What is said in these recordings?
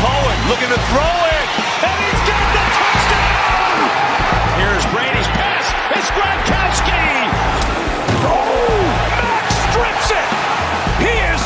Cohen looking to throw it, and he's got the touchdown! Here's Brady's pass. It's Gronkowski! Oh, Max strips it! He is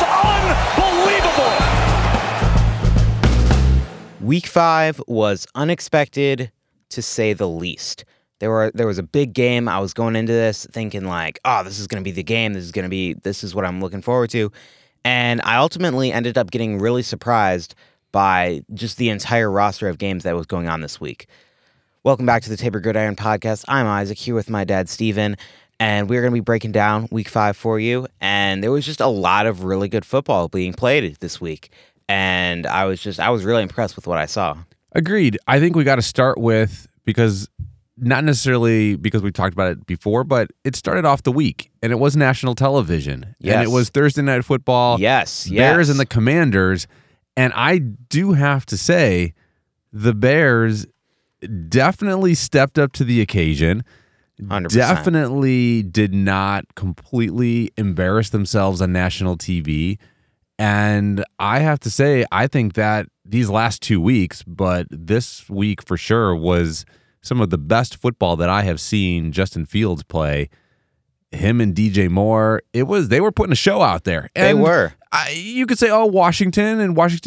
unbelievable! Week 5 was unexpected, to say the least. There was a big game. I was going into this thinking like, oh, this is going to be the game. This is what I'm looking forward to. And I ultimately ended up getting really surprised by just the entire roster of games that was going on this week. Welcome back to the Tabor Gridiron Podcast. I'm Isaac, here with my dad, Steven, and we're going to be breaking down Week 5 for you. And there was just a lot of really good football being played this week. And I was really impressed with what I saw. Agreed. I think we got to start with, because not necessarily because we talked about it before, but it started off the week, and it was national television. Yes. And it was Thursday Night Football. Yes. Bears and the Commanders. And I do have to say, the Bears definitely stepped up to the occasion. 100%. Definitely did not completely embarrass themselves on national TV. And I have to say, I think that these last 2 weeks, but this week for sure, was some of the best football that I have seen Justin Fields play. Him and DJ Moore, they were putting a show out there. And they were. You could say, Washington's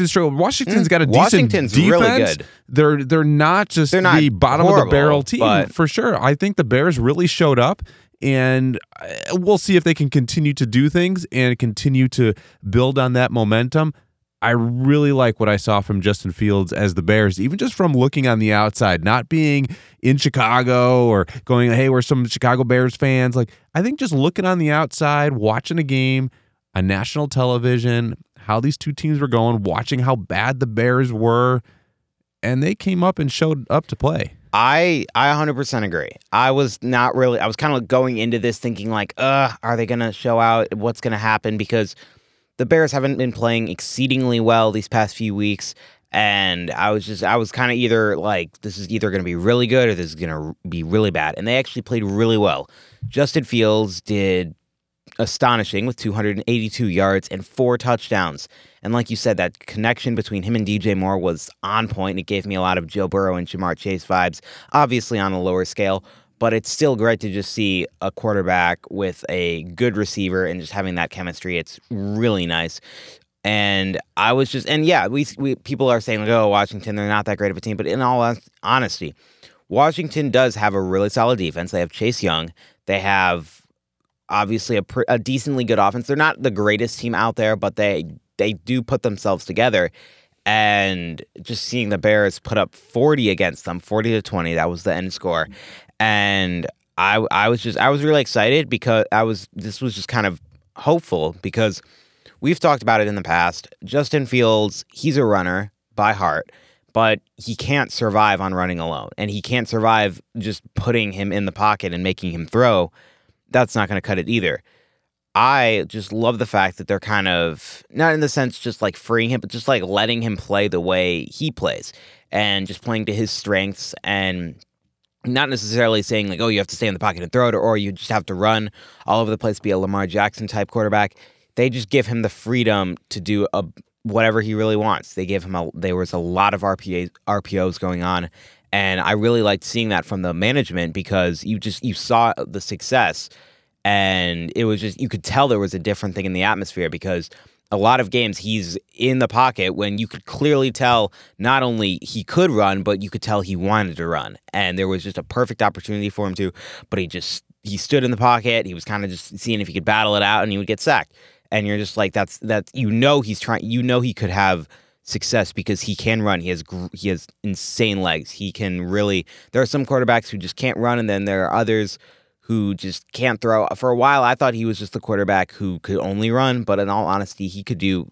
got a decent Washington's defense. Really good. They're not just They're not the bottom horrible, of the barrel team, but for sure. I think the Bears really showed up, and we'll see if they can continue to do things and continue to build on that momentum. I really like what I saw from Justin Fields as the Bears, even just from looking on the outside, not being in Chicago or going, hey, we're some Chicago Bears fans. Like, I think just looking on the outside, watching a game on national television, how these two teams were going, watching how bad the Bears were, and they came up and showed up to play. I 100% agree. I was kind of going into this thinking like, are they going to show out? What's going to happen? Because the Bears haven't been playing exceedingly well these past few weeks, and I was kind of either like, this is either going to be really good or this is going to be really bad, and they actually played really well. Justin Fields did astonishing with 282 yards and 4 touchdowns, and like you said, that connection between him and DJ Moore was on point. It gave me a lot of Joe Burrow and Jamar Chase vibes, obviously on a lower scale. But it's still great to just see a quarterback with a good receiver and just having that chemistry. It's really nice. And I was just, and yeah, we people are saying, like, oh, Washington, they're not that great of a team. But in all honesty, Washington does have a really solid defense. They have Chase Young. They have obviously a decently good offense. They're not the greatest team out there, but they do put themselves together. And just seeing the Bears put up 40 against them, 40-20, that was the end score. And I was really excited because this was just kind of hopeful, because we've talked about it in the past. Justin Fields, he's a runner by heart, but he can't survive on running alone, and he can't survive just putting him in the pocket and making him throw. That's not going to cut it either. I just love the fact that they're kind of, not in the sense just like freeing him, but just like letting him play the way he plays and just playing to his strengths, and not necessarily saying like, oh, you have to stay in the pocket and throw it, or you just have to run all over the place, be a Lamar Jackson type quarterback. They just give him the freedom to do whatever he really wants. There was a lot of RPOs going on, and I really liked seeing that from the management, because you saw the success, and it was just, you could tell there was a different thing in the atmosphere, because a lot of games he's in the pocket when you could clearly tell not only he could run, but you could tell he wanted to run. And there was just a perfect opportunity for him to, but he stood in the pocket. He was kind of just seeing if he could battle it out, and he would get sacked. And you're just like, that's he's trying, he could have success because he can run. He has insane legs. He can really, there are some quarterbacks who just can't run, and then there are others who just can't throw. For a while, I thought he was just the quarterback who could only run, but in all honesty, he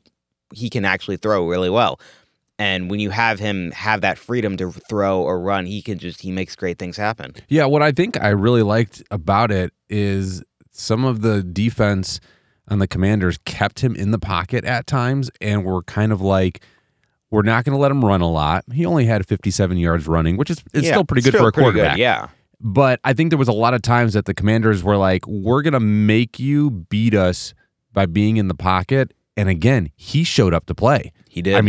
can actually throw really well. And when you have him have that freedom to throw or run, he makes great things happen. Yeah, what I think I really liked about it is some of the defense on the Commanders kept him in the pocket at times, and were kind of like, we're not going to let him run a lot. He only had 57 yards running, which is still pretty good for a quarterback. Good, yeah. But I think there was a lot of times that the Commanders were like, we're going to make you beat us by being in the pocket. And again, he showed up to play. He did. I mean,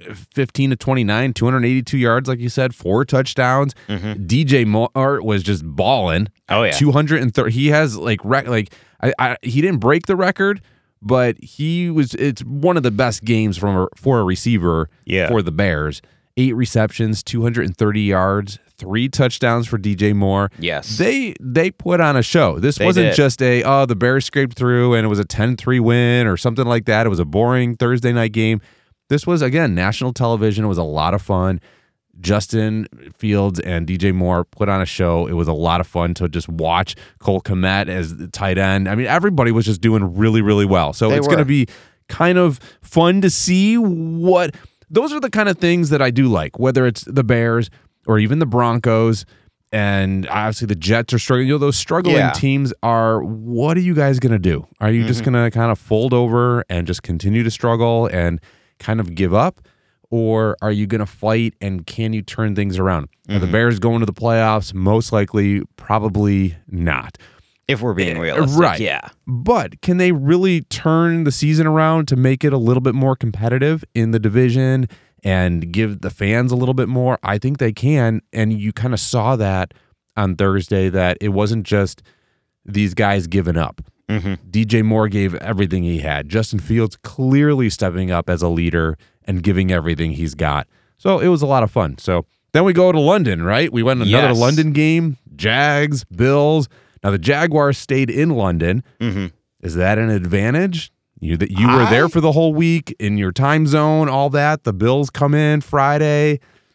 15 to 29, 282 yards, like you said, 4 touchdowns. DJ Moore was just balling. Oh, yeah. 230. He has he didn't break the record, but it's one of the best games for a receiver for the Bears. 8 receptions, 230 yards, 3 touchdowns for DJ Moore. Yes. They put on a show. This wasn't just the Bears scraped through and it was a 10-3 win or something like that. It was a boring Thursday night game. This was, again, national television. It was a lot of fun. Justin Fields and DJ Moore put on a show. It was a lot of fun to just watch Cole Kmet as the tight end. I mean, everybody was just doing really, really well. So it's going to be kind of fun to see what... Those are the kind of things that I do like, whether it's the Bears or even the Broncos, and obviously the Jets are struggling. Those struggling teams are, what are you guys going to do? Are you just going to kind of fold over and just continue to struggle and kind of give up? Or are you going to fight, and can you turn things around? Are the Bears going to the playoffs? Most likely, probably not. If we're being realistic, right. Yeah. But can they really turn the season around to make it a little bit more competitive in the division and give the fans a little bit more? I think they can, and you kind of saw that on Thursday, that it wasn't just these guys giving up. DJ Moore gave everything he had. Justin Fields clearly stepping up as a leader and giving everything he's got. So it was a lot of fun. So then we go to London, right? We went another London game, Jags, Bills. Now, the Jaguars stayed in London. Is that an advantage? You were there for the whole week in your time zone, all that. The Bills come in Friday.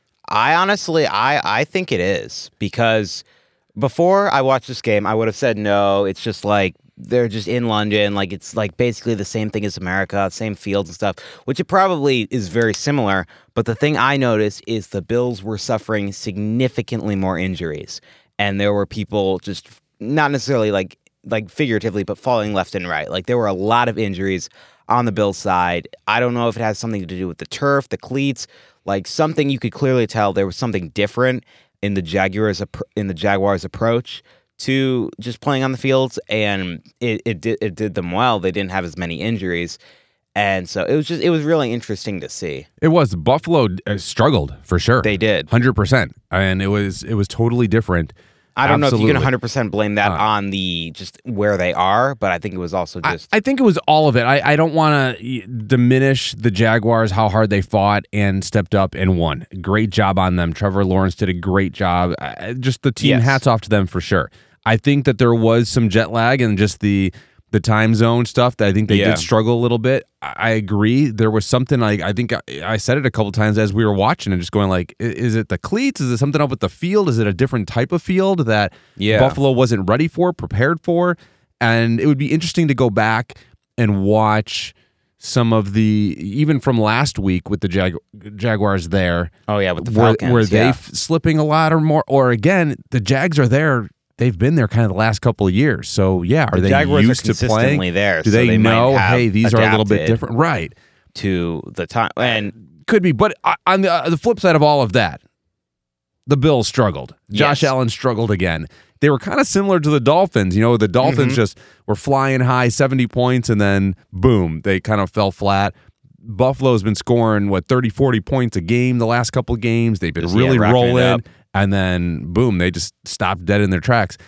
I think it is, because before I watched this game, I would have said no. It's just like they're just in London. Like, it's like basically the same thing as America, same fields and stuff, which it probably is very similar. But the thing I noticed is the Bills were suffering significantly more injuries, and there were people just not necessarily like figuratively, but falling left and right. Like, there were a lot of injuries on the Bills side. I don't know if it has something to do with the turf, the cleats, like something you could clearly tell there was something different in the Jaguars' approach to just playing on the fields, and it did them well. They didn't have as many injuries. And so it was really interesting to see. It was. Buffalo struggled for sure. They did. 100%. And it was totally different. I don't know if you can 100% blame that on the just where they are, but I think it was also just... I think it was all of it. I don't want to diminish the Jaguars, how hard they fought and stepped up and won. Great job on them. Trevor Lawrence did a great job. Just the team, hats off to them for sure. I think that there was some jet lag and just the time zone stuff that I think they did struggle a little bit. I agree. There was something I think I said it a couple times as we were watching and just going like, is it the cleats? Is it something up with the field? Is it a different type of field that Buffalo wasn't ready for, prepared for? And it would be interesting to go back and watch some of even from last week with the Jaguars there. Oh yeah, with the Falcons. Were they slipping a lot or more? Or again, the Jags are there. They've been there kind of the last couple of years. So, are they Jaguars used are to playing? There, Do they know, hey, these are a little bit different? Right. To the time. And could be. But on the flip side of all of that, the Bills struggled. Josh Allen struggled again. They were kind of similar to the Dolphins. The Dolphins just were flying high, 70 points, and then, boom, they kind of fell flat. Buffalo's been scoring, 30, 40 points a game the last couple of games. They've been really rolling. And then, boom, they just stopped dead in their tracks.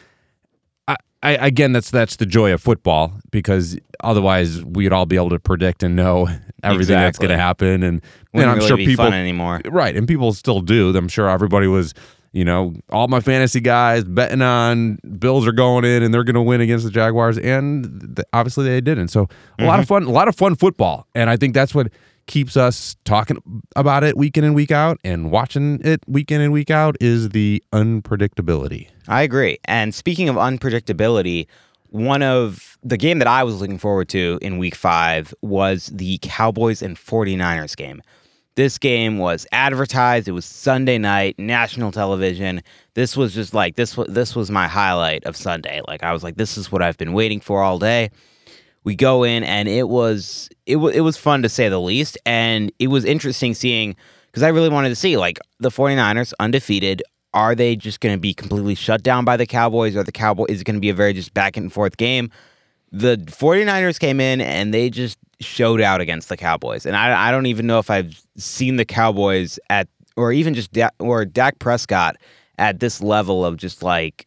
Again, that's the joy of football, because otherwise we'd all be able to predict and know everything that's going to happen. And I'm really sure people fun anymore. Right, and people still do. I'm sure everybody was, all my fantasy guys betting on Bills are going in and they're going to win against the Jaguars, and obviously they didn't. So a lot of fun football, and I think that's what keeps us talking about it week in and week out and watching it week in and week out is the unpredictability. I agree. And speaking of unpredictability, one of the game that I was looking forward to in week 5 was the Cowboys and 49ers game. This game was advertised. It was Sunday night, national television. This was just like, this was my highlight of Sunday. Like, I was like, this is what I've been waiting for all day. We go in, and it was fun to say the least, and it was interesting seeing, because I really wanted to see, like, the 49ers undefeated. Are they just going to be completely shut down by the Cowboys? Is it going to be a very just back and forth game? The 49ers came in and they just showed out against the Cowboys. And I don't even know if I've seen the Cowboys or even just Dak Prescott at this level of just like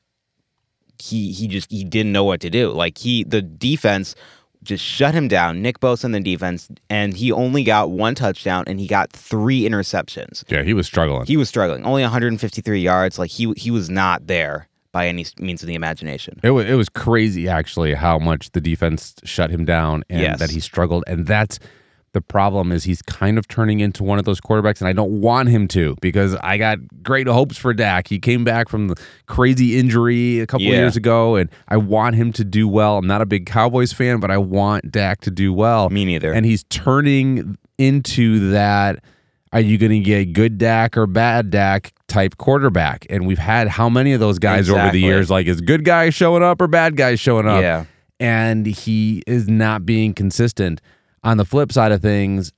he didn't know what to do. Like the defense just shut him down. Nick Bosa in the defense, and he only got 1 touchdown and he got 3 interceptions. Yeah, he was struggling. He was struggling. Only 153 yards. Like he was not there by any means of the imagination. It was crazy, actually, how much the defense shut him down and that he struggled. And that's the problem, is he's kind of turning into one of those quarterbacks, and I don't want him to, because I got great hopes for Dak. He came back from the crazy injury a couple of years ago, and I want him to do well. I'm not a big Cowboys fan, but I want Dak to do well. Me neither. And he's turning into that, are you going to get good Dak or bad Dak type quarterback? And we've had how many of those guys over the years? Like, is good guys showing up or bad guys showing up? Yeah. And he is not being consistent. On the flip side of things,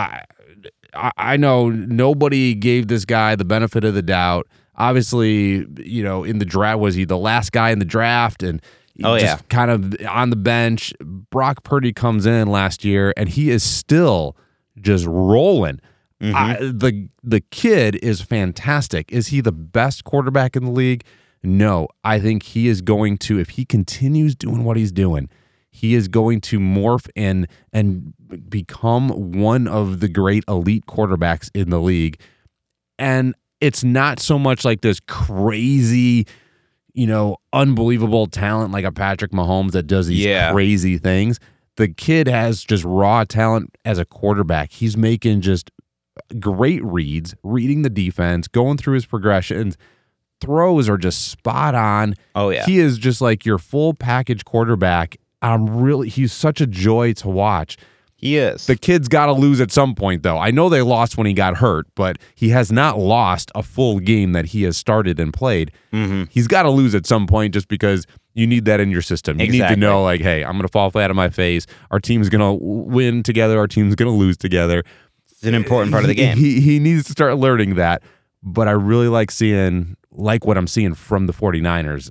I know nobody gave this guy the benefit of the doubt. Obviously, in the draft, was he the last guy in the draft? And just kind of on the bench. Brock Purdy comes in last year, and he is still just rolling. Mm-hmm. The kid is fantastic. Is he the best quarterback in the league? No. I think he is going to, if he continues doing what he's doing, he is going to morph and become one of the great elite quarterbacks in the league. And it's not so much like this crazy, unbelievable talent like a Patrick Mahomes that does these crazy things. The kid has just raw talent as a quarterback. He's making just great reads, reading the defense, going through his progressions. Throws are just spot on. Oh, yeah. He is just like your full package quarterback. He's such a joy to watch. He is. The kid's got to lose at some point, though. I know they lost when he got hurt, but he has not lost a full game that he has started and played. Mm-hmm. He's got to lose at some point, just because you need that in your system. You need to know, like, hey, I'm going to fall flat on my face. Our team's going to win together. Our team's going to lose together. It's an important part of the game. He needs to start learning that. But I really like what I'm seeing from the 49ers.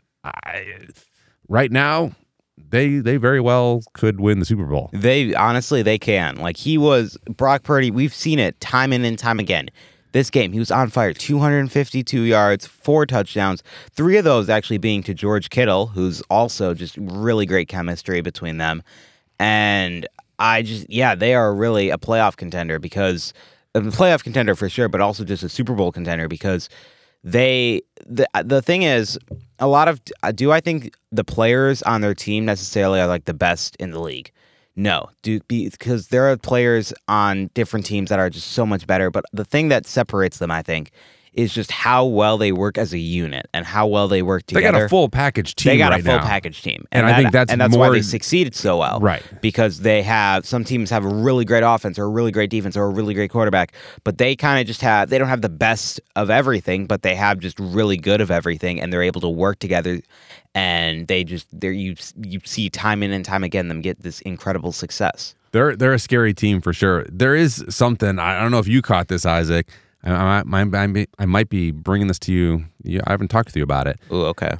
Right now, they very well could win the Super Bowl. They can. Like, Brock Purdy, we've seen it time in and time again. This game, he was on fire. 252 yards, 4 touchdowns, 3 of those actually being to George Kittle, who's also just really great chemistry between them. And they are really a playoff contender, for sure, but also just a Super Bowl contender, because the thing is, do I think the players on their team necessarily are like the best in the league? No, because there are players on different teams that are just so much better. But the thing that separates them, I think, is just how well they work as a unit and how well they work together. They got a full package team. Package team, and I think that's why they succeeded so well, right? Because some teams have a really great offense or a really great defense or a really great quarterback, but they kind of just they don't have the best of everything, but they have just really good of everything, and they're able to work together. And you see time in and time again them get this incredible success. They're a scary team for sure. There is something, I don't know if you caught this, Isaac. I might be bringing this to you. I haven't talked to you about it. Oh, okay.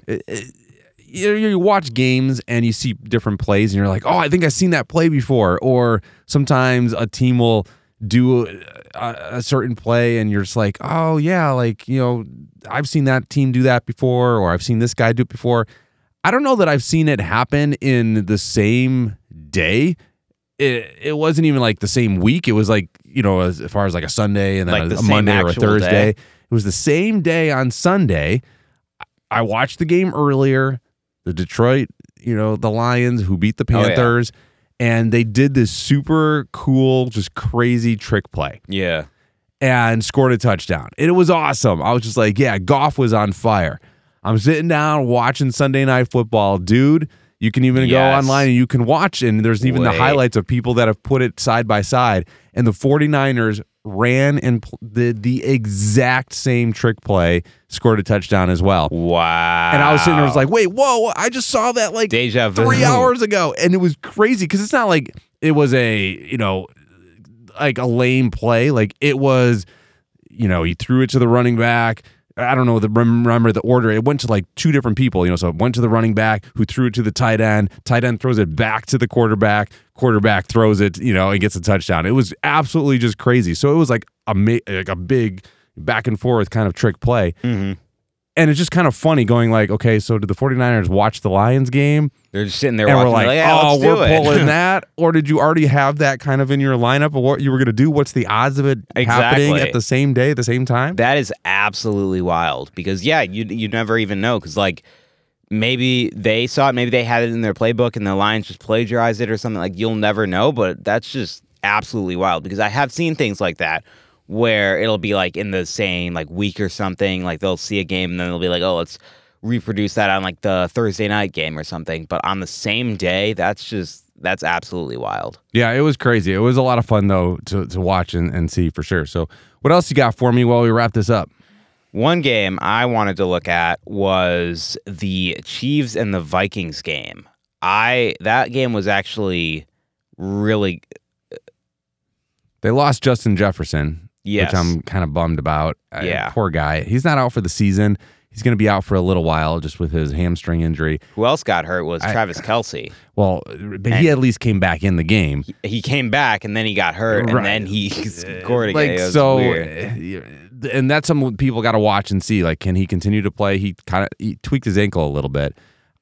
You watch games and you see different plays and you're like, oh, I think I've seen that play before. Or sometimes a team will do a certain play and you're just like, oh yeah, like, I've seen that team do that before, or I've seen this guy do it before. I don't know that I've seen it happen in the same day. It wasn't even like the same week. It was like, as far as like a Sunday and then like a Monday or a Thursday. It was the same day on Sunday. I watched the game earlier. The Detroit, the Lions, who beat the Panthers, and they did this super cool, just crazy trick play. Yeah. And scored a touchdown. And it was awesome. I was just like, yeah, Goff was on fire. I'm sitting down watching Sunday Night Football. Dude, you can even go online and you can watch, and there's even the highlights of people that have put it side by side. And the 49ers ran and the exact same trick play, scored a touchdown as well. Wow. And I was sitting there, I was like, wait, whoa, I just saw that like Deja vu. 3 hours ago. And it was crazy because it's not like it was like a lame play. Like it was, he threw it to the running back. I don't know, remember the order. It went to like two different people, so it went to the running back who threw it to the tight end throws it back to the quarterback throws it, and gets a touchdown. It was absolutely just crazy. So it was like a big back and forth kind of trick play. Mm-hmm. And it's just kind of funny going like, okay, so did the 49ers watch the Lions game? They're just sitting there and watching. we're like, let's do we're it. pulling that? Or did you already have that kind of in your lineup of what you were going to do? What's the odds of it happening at the same day, at the same time? That is absolutely wild because, you never even know because, like, maybe they saw it, maybe they had it in their playbook and the Lions just plagiarized it or something. Like, you'll never know, but that's just absolutely wild because I have seen things like that where it'll be like in the same like week or something, like they'll see a game and then they'll be like, oh, let's reproduce that on like the Thursday night game or something. But on the same day, that's absolutely wild. Yeah, it was crazy. It was a lot of fun though to watch and see for sure. So what else you got for me while we wrap this up? One game I wanted to look at was the Chiefs and the Vikings game. That game was actually really. They lost Justin Jefferson. Yes. Which I'm kind of bummed about. Yeah. Poor guy. He's not out for the season. He's going to be out for a little while just with his hamstring injury. Who else got hurt was Travis Kelce. Well, but he at least came back in the game. He came back and then he got hurt and then he scored again. It was weird. And that's something people got to watch and see. Like, can he continue to play? He tweaked his ankle a little bit.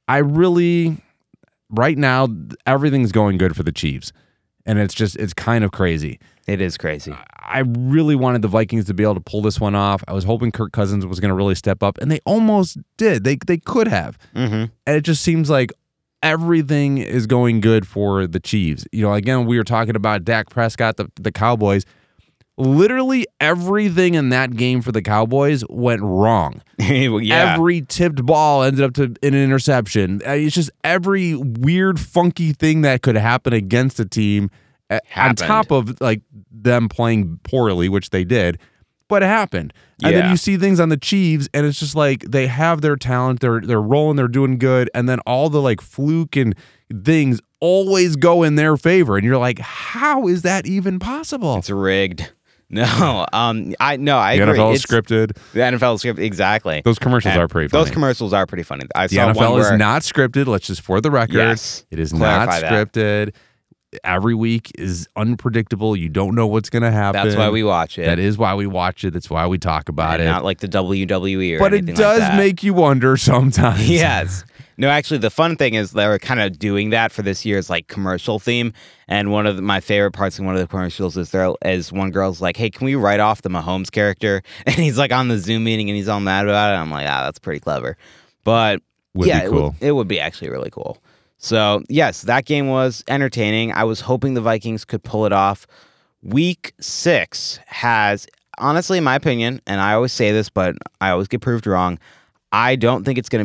Right now, everything's going good for the Chiefs. And it's kind of crazy. It is crazy. I really wanted the Vikings to be able to pull this one off. I was hoping Kirk Cousins was going to really step up, and they almost did. They could have. Mm-hmm. And it just seems like everything is going good for the Chiefs. Again, we were talking about Dak Prescott, the Cowboys. Literally everything in that game for the Cowboys went wrong. Yeah. Every tipped ball ended up in an interception. It's just every weird, funky thing that could happen against a team on top of like them playing poorly, which they did, but it happened. And then you see things on the Chiefs, and it's just like they have their talent, they're rolling, they're doing good, and then all the like fluke and things always go in their favor, and you're like, how is that even possible? It's rigged. No, I agree. NFL is scripted. The NFL is scripted, exactly. Those commercials are pretty funny. Those commercials are pretty funny. The NFL is not scripted. Let's just, for the record, yes, it is not scripted. Every week is unpredictable. You don't know what's going to happen. That's why we watch it. That is why we watch it. That's why we talk about it. Not like the WWE or but anything it does like that. make you wonder sometimes. Yes. No, actually, the fun thing is they were kind of doing that for this year's like commercial theme. And one of my favorite parts in one of the commercials is one girl's like, "Hey, can we write off the Mahomes character?" And he's like on the Zoom meeting and he's all mad about it. And I'm like, that's pretty clever. But Would be cool. It would be actually really cool. So, yes, that game was entertaining. I was hoping the Vikings could pull it off. Week 6 has, honestly, in my opinion, and I always say this, but I always get proved wrong, I don't think it's going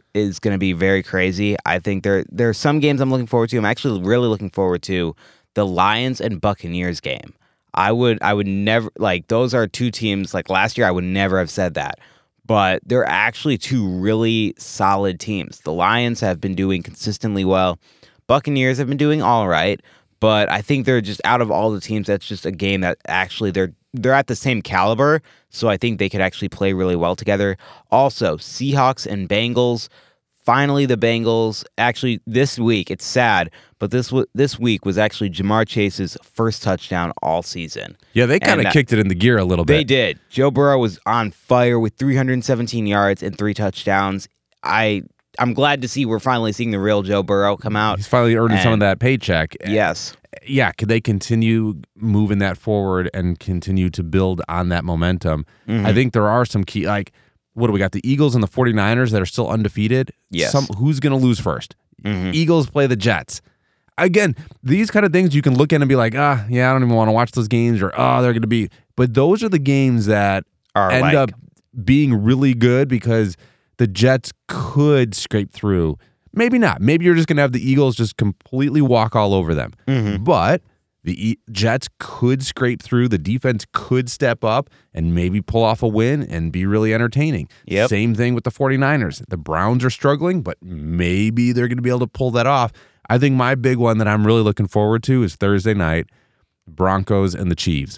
to be very crazy. I think there are some games I'm looking forward to. I'm actually really looking forward to the Lions and Buccaneers game. I would never, like, those are two teams, like last year I would never have said that. But they're actually two really solid teams. The Lions have been doing consistently well. Buccaneers have been doing all right. But I think they're just, out of all the teams, that's just a game that actually they're at the same caliber. So I think they could actually play really well together. Also, Seahawks and Bengals. Finally, the Bengals, actually this week, it's sad, but this week was actually Jamar Chase's first touchdown all season. Yeah, they kind of kicked it in the gear a little bit. They did. Joe Burrow was on fire with 317 yards and 3 touchdowns. I'm glad to see we're finally seeing the real Joe Burrow come out. He's finally earning some of that paycheck. Yes. Yeah, could they continue moving that forward and continue to build on that momentum? Mm-hmm. I think there are some key, like, what do we got? The Eagles and the 49ers that are still undefeated. Yes. Who's going to lose first? Mm-hmm. Eagles play the Jets. Again, these kind of things you can look at and be like, yeah, I don't even want to watch those games, or they're going to be. But those are the games that end up being really good because the Jets could scrape through. Maybe not. Maybe you're just going to have the Eagles just completely walk all over them. Mm-hmm. But the Jets could scrape through. The defense could step up and maybe pull off a win and be really entertaining. Yep. Same thing with the 49ers. The Browns are struggling, but maybe they're going to be able to pull that off. I think my big one that I'm really looking forward to is Thursday night, Broncos and the Chiefs.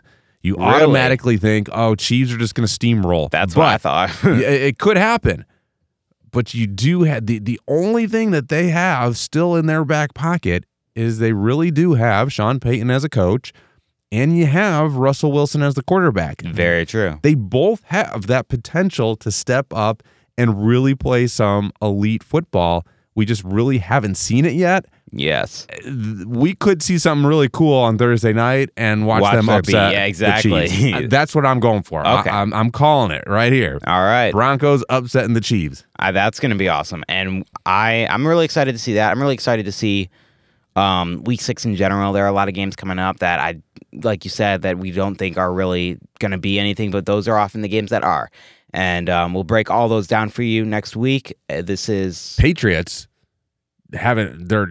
You Really? automatically think, oh, Chiefs are just going to steamroll. That's what I thought. It could happen. But you do have the only thing that they have still in their back pocket is they really do have Sean Payton as a coach, and you have Russell Wilson as the quarterback. Very true. They both have that potential to step up and really play some elite football. We just really haven't seen it yet. Yes. We could see something really cool on Thursday night and watch them there upset. yeah, exactly. The Chiefs. That's what I'm going for. Okay. I'm calling it right here. All right. Broncos upsetting the Chiefs. That's going to be awesome. And I'm really excited to see that. I'm really excited to see week 6 in general. There are a lot of games coming up that like you said, that we don't think are really going to be anything, but those are often the games that are. And we'll break all those down for you next week. This is Patriots. Haven't they're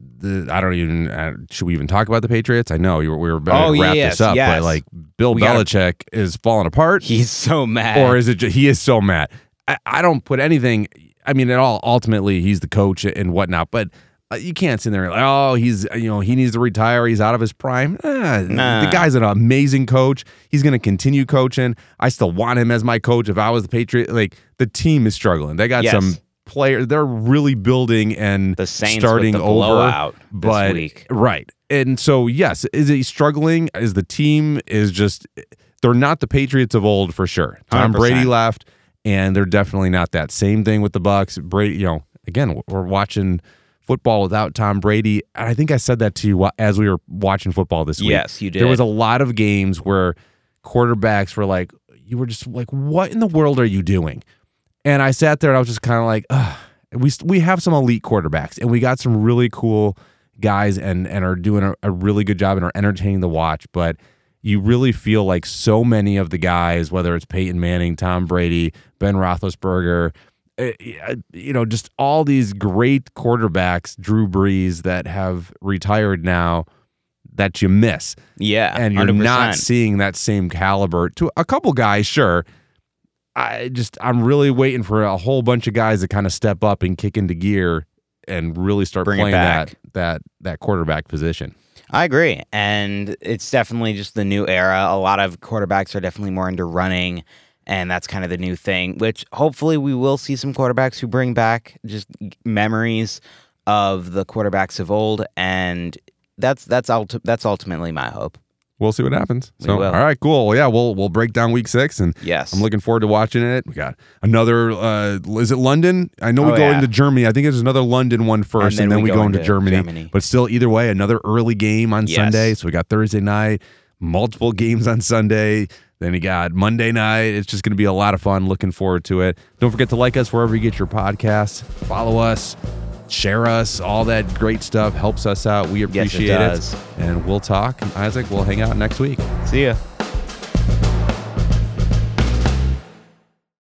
I don't even should we even talk about the Patriots? I know we were about to wrap this up, but like Bill Belichick is falling apart. He's so mad, or is it he is so mad? I don't put anything. I mean, at all. Ultimately, he's the coach and whatnot, but you can't sit there and like, oh, he needs to retire. He's out of his prime. The guy's an amazing coach. He's going to continue coaching. I still want him as my coach. If I was the Patriot, like the team is struggling. They got some players. They're really building and the Saints starting with the over. Blowout But this week. Right, and so yes, is he struggling? Is the team is just they're not the Patriots of old for sure. Tom 100%. Brady left, and they're definitely not that. Same thing with the Bucs. Brady, again, we're watching football without Tom Brady. And I think I said that to you as we were watching football this week. Yes, you did. There was a lot of games where quarterbacks were like, you were just like, what in the world are you doing? And I sat there and I was just kind of like, ugh. We have some elite quarterbacks and we got some really cool guys and are doing a really good job and are entertaining to watch. But you really feel like so many of the guys, whether it's Peyton Manning, Tom Brady, Ben Roethlisberger, just all these great quarterbacks, Drew Brees, that have retired now, that you miss. Yeah, and you're 100%. not seeing that same caliber. To a couple guys, sure. I'm really waiting for a whole bunch of guys to kind of step up and kick into gear and really start playing that quarterback position. I agree, and it's definitely just the new era. A lot of quarterbacks are definitely more into running, and that's kind of the new thing, which hopefully we will see some quarterbacks who bring back just memories of the quarterbacks of old, and that's ultimately my hope. We'll see what happens. We will. All right, cool. Well, yeah, we'll break down week 6, and yes, I'm looking forward to watching it. We got another. Is it London? I know we go into Germany. I think there's another London one first, and then we go into Germany. But still, either way, another early game on Sunday. So we got Thursday night, multiple games on Sunday. Then you got Monday night. It's just going to be a lot of fun. Looking forward to it. Don't forget to like us wherever you get your podcasts. Follow us. Share us, all that great stuff helps us out. We appreciate it. And we'll talk. Isaac, we'll hang out next week. See ya.